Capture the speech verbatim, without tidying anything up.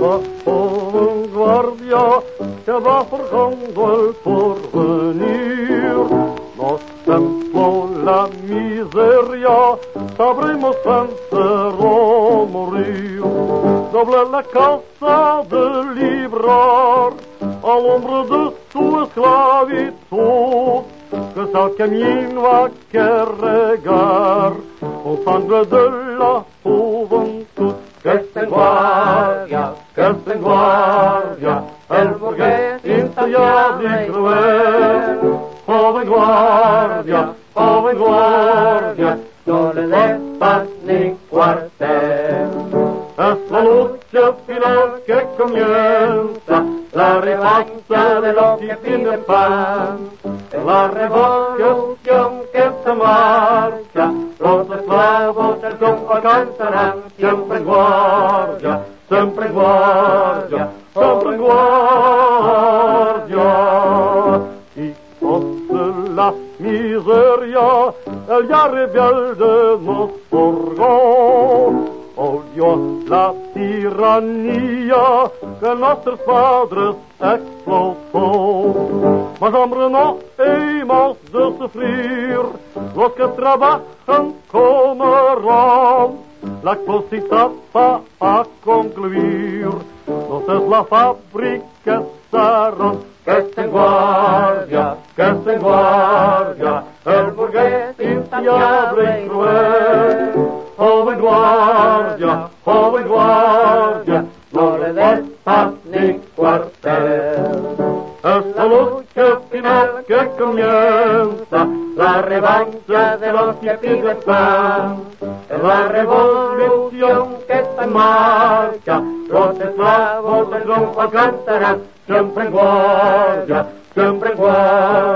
la joven guardia que va forjando el porvenir. Nos templó la miseria, sabremos vencer o morir. Doble la causa de librar al hombre de su esclavitud, que es el camino a que regar con sangre de la juventud. Que esté en guardia, que esté en guardia, el burgués insaciable y cruel. Joven guardia, joven guardia, no le des paz ni cuartel. Es la lucha final que comienza, la revancha de los que tienen pan. Es la revolución que se marcha, los esclavos del campo cantarán. Siempre en guardia, siempre en guardia, siempre en guardia. Hijos de la miseria, el ya rebelde nos forjó. Odió la tiranía que nuestros padres explotó. Mas hombre, no hemos de sufrir, los que trabajan comerán. La cosita va a concluir, no es la fábrica cerrón. Que esté en guardia, que esté en guardia, el burgués insaciable y cruel. Joven guardia, joven guardia, no le des paz ni cuartel. Es la lucha final que comienza, la revancha de los que piden pan. Es la revolución que está en marcha, los esclavos del triunfo cantarán. Siempre en guardia, siempre en guardia.